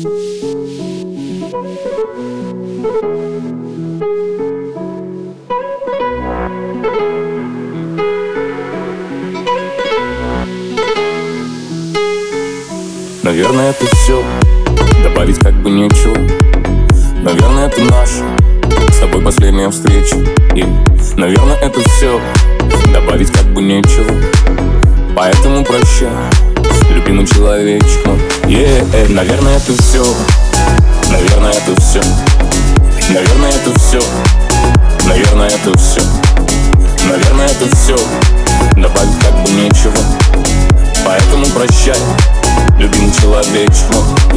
Наверное, это все, добавить как бы нечего. Наверное, это наша с тобой последняя встреча. И, наверное, это все, добавить как бы нечего. Поэтому прощай, любимый человечек мой. Наверное, это все, наверное, это все. Наверное, это все, наверное, это все. Наверное, это все, добавить как бы нечего. Поэтому прощай, любимый человечек мой.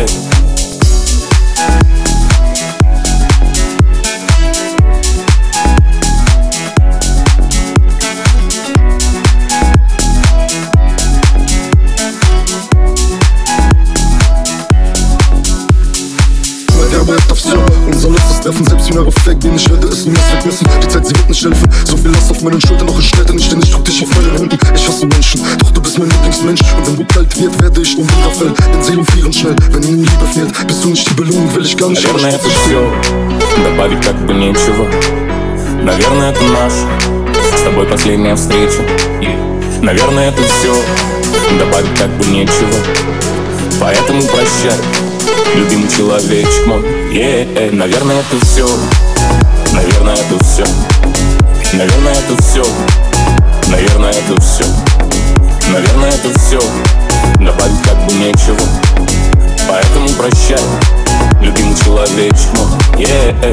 Aber это все, unser letztes Treffen. Selbst die Jahre weg gehen, ich werde es niemals vergessen. Die Zeit, sie wird nicht helfen. So viel Last auf meinen Schultern, noch ich stelle nicht, denn ich drück dich auf meinen Händen. Ich hasse Menschen, doch du bist mein Lieblingsmensch. Und wenn du kalt wird, werde ich umfallen. Denn Seelen frieren schnell, wenn ihnen Liebe fehlt. Bist du nicht die Belohnung, will ich gar nicht. Наверное, это все, добавить как бы нечего. Наверное, это наша с тобой последняя встреча. Наверное, это все, добавить как бы нечего. Поэтому прощай, любимый человечек мой. Наверное, это все, наверное, это все. Наверное, это все, наверное, это все. Наверное, это все, добавить как бы нечего. Поэтому прощай, любимый человечек мой.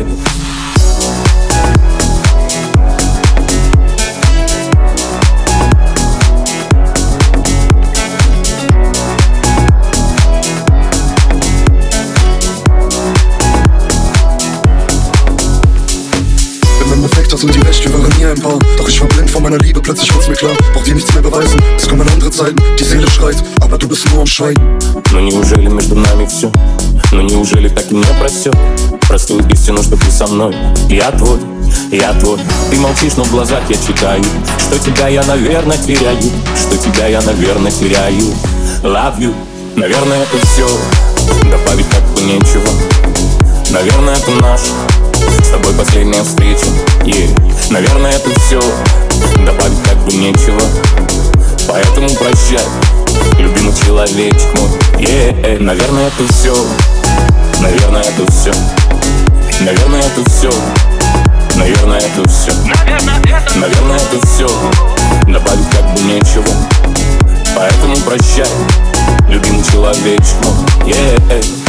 Das sind die Recht, wir waren nie ein Paar. Doch ich war blind von meiner Liebe, plötzlich wurd's mir klar. Brauch dir nichts mehr beweisen, es kommen andere Zeiten. Die Seele schreit, aber du bist nur am Schweigen. Но неужели между нами все? Но неужели так и не просек простую истину, что ты со мной? Я твой, я твой. Ты молчишь, но в глазах я читаю, что тебя я, наверное, теряю. Что тебя я, наверное, теряю. Love you. Наверное, это все, добавить как бы нечего. Наверное, это наша с тобой последняя встреча. Наверное, это все, добавить как бы нечего. Поэтому прощай, любимый человечек мой. Наверное, это все, наверное, это все. Наверное, это все, наверное, это все. Наверное, это все, добавить как бы нечего. Поэтому прощай, любимый человечек мой.